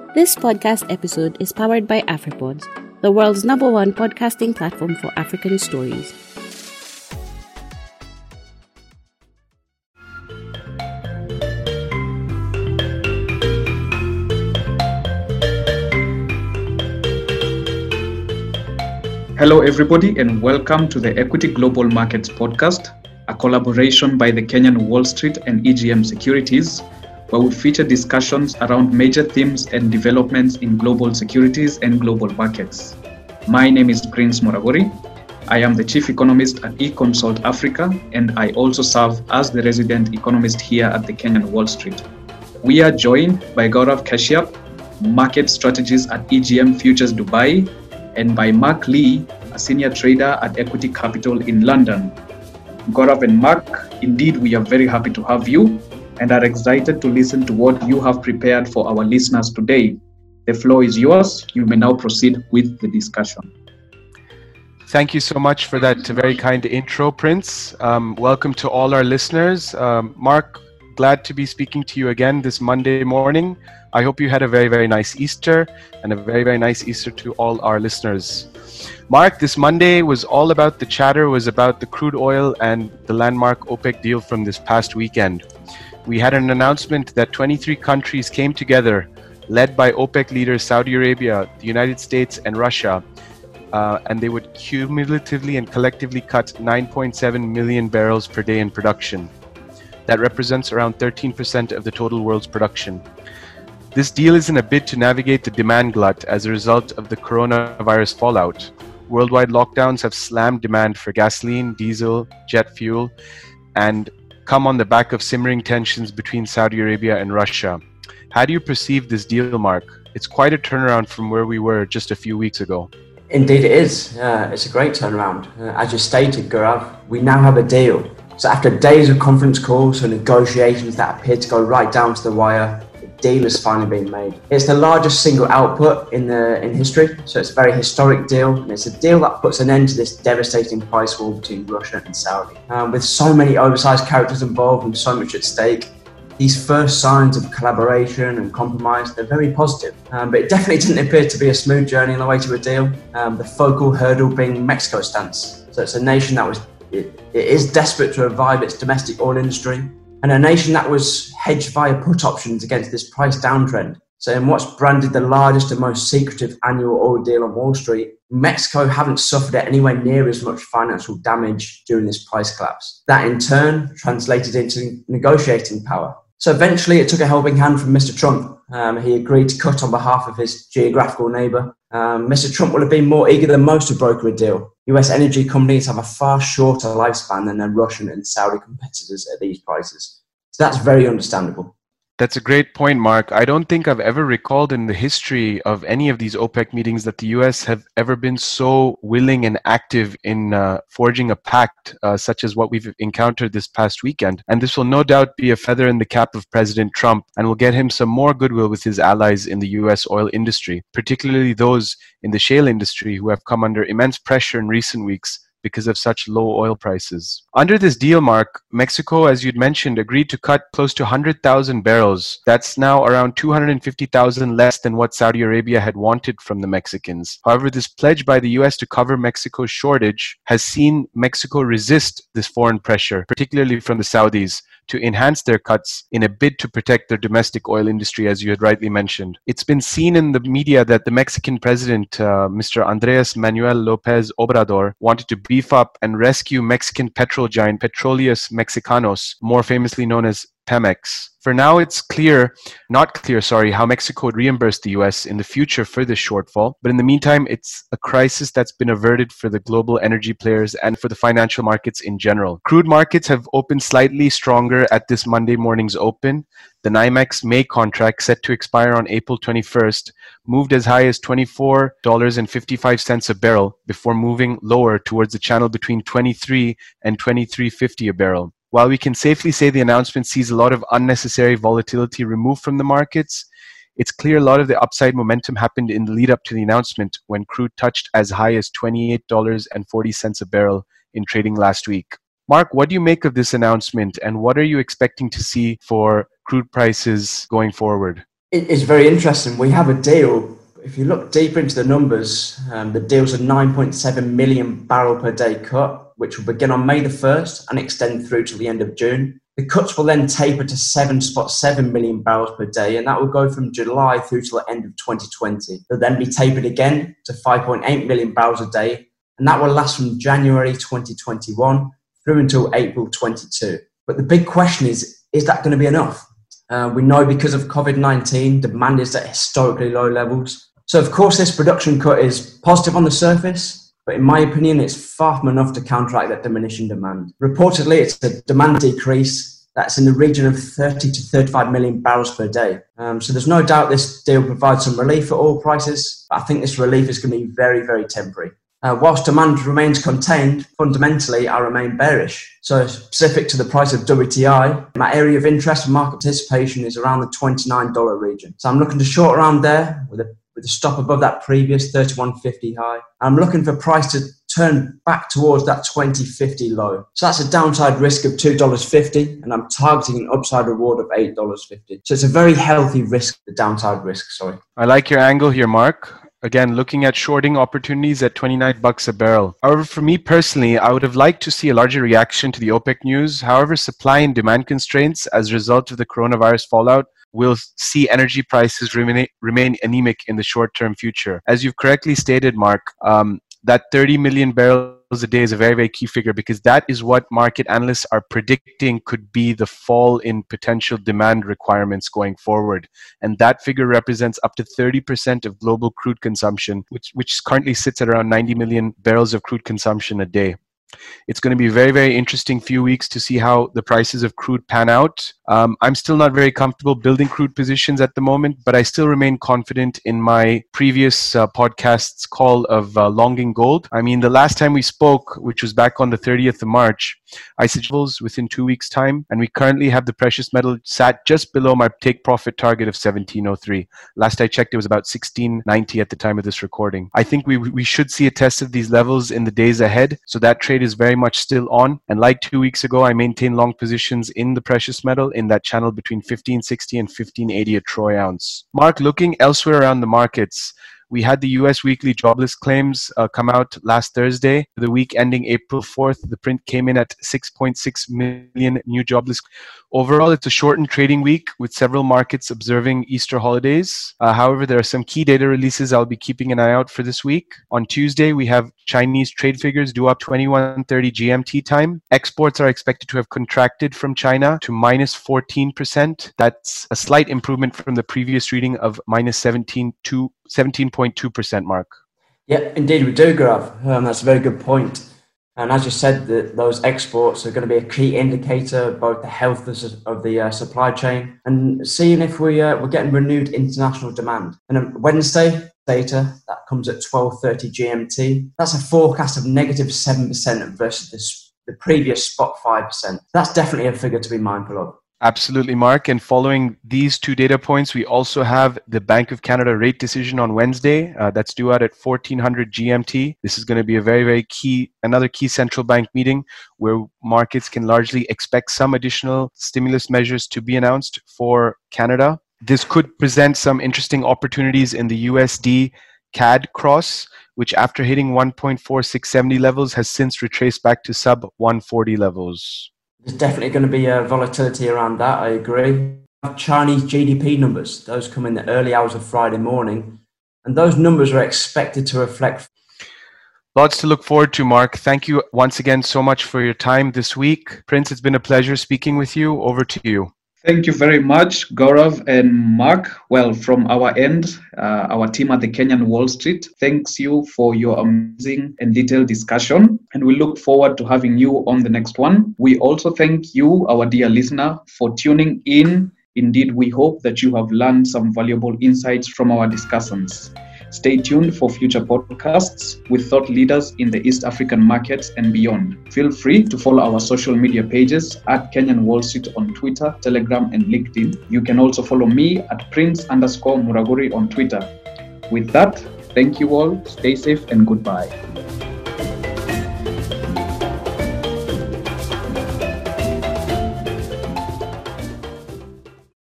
This podcast episode is powered by AfriPods, the world's #1 podcasting platform for African stories. Hello, everybody, and welcome to the Equity Global Markets Podcast, a collaboration by the Kenyan Wall Street and EGM Securities, where we feature discussions around major themes and developments in global securities and global markets. My name is Prince Moragori. I am the Chief Economist at eConsult Africa, and I also serve as the resident economist here at the Kenyan Wall Street. We are joined by Gaurav Kashyap, Market Strategist at EGM Futures Dubai, and by Mark Lee, a senior trader at Equity Capital in London. Gaurav and Mark, indeed, we are very happy to have you and are excited to listen to what you have prepared for our listeners today. The floor is yours. You may now proceed with the discussion. Thank you so much for that very kind intro, Prince. Welcome to all our listeners. Mark, glad to be speaking to you again this Monday morning. I hope you had a very, very nice Easter, and a very, very nice Easter to all our listeners. Mark, this Monday was all about the chatter, was about the crude oil and the landmark OPEC deal from this past weekend. We had an announcement that 23 countries came together, led by OPEC leaders Saudi Arabia, the United States, and Russia, and they would cumulatively and collectively cut 9.7 million barrels per day in production. That represents around 13% of the total world's production. This deal is in a bid to navigate the demand glut as a result of the coronavirus fallout. Worldwide lockdowns have slammed demand for gasoline, diesel, jet fuel, and come on the back of simmering tensions between Saudi Arabia and Russia. How do you perceive this deal, Mark? It's quite a turnaround from where we were just a few weeks ago. Indeed it is. It's a great turnaround. As you stated, Gaurav, we now have a deal. So after days of conference calls and negotiations that appeared to go right down to the wire, deal has finally been made. It's the largest single output in history, so it's a very historic deal, and it's a deal that puts an end to this devastating price war between Russia and Saudi. With so many oversized characters involved and so much at stake, these first signs of collaboration and compromise, they're very positive. But it definitely didn't appear to be a smooth journey on the way to a deal. The focal hurdle being Mexico's stance. So it's a nation that it is desperate to revive its domestic oil industry, and a nation that was hedged via put options against this price downtrend. So in what's branded the largest and most secretive annual oil deal on Wall Street, Mexico haven't suffered anywhere near as much financial damage during this price collapse. That in turn translated into negotiating power. So eventually it took a helping hand from Mr. Trump. He agreed to cut on behalf of his geographical neighbour. Mr. Trump would have been more eager than most to broker a deal. US energy companies have a far shorter lifespan than their Russian and Saudi competitors at these prices. So that's very understandable. That's a great point, Mark. I don't think I've ever recalled in the history of any of these OPEC meetings that the US have ever been so willing and active in forging a pact such as what we've encountered this past weekend. And this will no doubt be a feather in the cap of President Trump and will get him some more goodwill with his allies in the US oil industry, particularly those in the shale industry who have come under immense pressure in recent weeks because of such low oil prices. Under this deal, Mark, Mexico, as you'd mentioned, agreed to cut close to 100,000 barrels. That's now around 250,000 less than what Saudi Arabia had wanted from the Mexicans. However, this pledge by the US to cover Mexico's shortage has seen Mexico resist this foreign pressure, particularly from the Saudis, to enhance their cuts in a bid to protect their domestic oil industry, as you had rightly mentioned. It's been seen in the media that the Mexican president, Mr. Andrés Manuel López Obrador, wanted to beef up and rescue Mexican petrol giant Petróleos Mexicanos, more famously known as Pemex. For now, it's not clear, how Mexico would reimburse the US in the future for this shortfall. But in the meantime, it's a crisis that's been averted for the global energy players and for the financial markets in general. Crude markets have opened slightly stronger at this Monday morning's open. The NYMEX May contract, set to expire on April 21st, moved as high as $24.55 a barrel before moving lower towards the channel between $23 and $23.50 a barrel. While we can safely say the announcement sees a lot of unnecessary volatility removed from the markets, it's clear a lot of the upside momentum happened in the lead up to the announcement when crude touched as high as $28.40 a barrel in trading last week. Mark, what do you make of this announcement, and what are you expecting to see for crude prices going forward? It is very interesting. We have a deal. If you look deeper into the numbers, the deal's a 9.7 million barrel per day cut, which will begin on May the 1st and extend through to the end of June. The cuts will then taper to 7.7 million barrels per day, and that will go from July through to the end of 2020. They'll then be tapered again to 5.8 million barrels a day, and that will last from January 2021 through until April 22. But the big question is that going to be enough? We know because of COVID-19, demand is at historically low levels. So, of course, this production cut is positive on the surface, but in my opinion, it's far from enough to counteract that diminishing demand. Reportedly, it's a demand decrease that's in the region of 30 to 35 million barrels per day. So there's no doubt this deal provides some relief for oil prices, but I think this relief is going to be very, very temporary. Whilst demand remains contained, fundamentally, I remain bearish. So specific to the price of WTI, my area of interest and market participation is around the $29 region. So I'm looking to short around there with a stop above that previous 31.50 high. I'm looking for price to turn back towards that 20.50 low. So that's a downside risk of $2.50, and I'm targeting an upside reward of $8.50. So it's a very healthy risk, the downside risk, sorry. I like your angle here, Mark. Again, looking at shorting opportunities at $29 a barrel. However, for me personally, I would have liked to see a larger reaction to the OPEC news. However, supply and demand constraints as a result of the coronavirus fallout will see energy prices remain anemic in the short-term future. As you've correctly stated, Mark, that 30 million barrels a day is a very, very key figure, because that is what market analysts are predicting could be the fall in potential demand requirements going forward. And that figure represents up to 30% of global crude consumption, which currently sits at around 90 million barrels of crude consumption a day. It's going to be a very, very interesting few weeks to see how the prices of crude pan out. I'm still not very comfortable building crude positions at the moment, but I still remain confident in my previous podcast's call of longing gold. I mean, the last time we spoke, which was back on the 30th of March, I said within 2 weeks' time, and we currently have the precious metal sat just below my take profit target of 1703. Last I checked, it was about 1690 at the time of this recording. I think we should see a test of these levels in the days ahead, so that trade is very much still on. And like 2 weeks ago, I maintained long positions in the precious metal in that channel between 1560 and 1580 a troy ounce. Mark, looking elsewhere around the markets, we had the US weekly jobless claims come out last Thursday. The week ending April 4th, the print came in at 6.6 million new jobless. Overall, it's a shortened trading week with several markets observing Easter holidays. However, there are some key data releases I'll be keeping an eye out for this week. On Tuesday, we have Chinese trade figures due up 21:30 GMT time. Exports are expected to have contracted from China to minus 14%. That's a slight improvement from the previous reading of minus 17.2%, Mark. Yeah, indeed we do, Gaurav. That's a very good point. And as you said, those exports are going to be a key indicator of both the health of the supply chain and seeing if we're getting renewed international demand. And on Wednesday, data that comes at 12:30 GMT. That's a forecast of negative 7% versus the previous spot 5%. That's definitely a figure to be mindful of. Absolutely, Mark. And following these two data points, we also have the Bank of Canada rate decision on Wednesday. That's due out at 1400 GMT. This is going to be a very, very another key central bank meeting where markets can largely expect some additional stimulus measures to be announced for Canada. This could present some interesting opportunities in the USD CAD cross, which after hitting 1.4670 levels has since retraced back to sub 140 levels. There's definitely going to be a volatility around that, I agree. Chinese GDP numbers, those come in the early hours of Friday morning, and those numbers are expected to reflect. Lots to look forward to, Mark. Thank you once again so much for your time this week. Prince, it's been a pleasure speaking with you. Over to you. Thank you very much, Gaurav and Mark. Well, from our end, our team at the Kenyan Wall Street thanks you for your amazing and detailed discussion, and we look forward to having you on the next one. We also thank you, our dear listener, for tuning in. Indeed, we hope that you have learned some valuable insights from our discussions. Stay tuned for future podcasts with thought leaders in the East African markets and beyond. Feel free to follow our social media pages at Kenyan Wall Street on Twitter, Telegram, and LinkedIn. You can also follow me at Prince_Muraguri on Twitter. With that, thank you all, stay safe, and goodbye.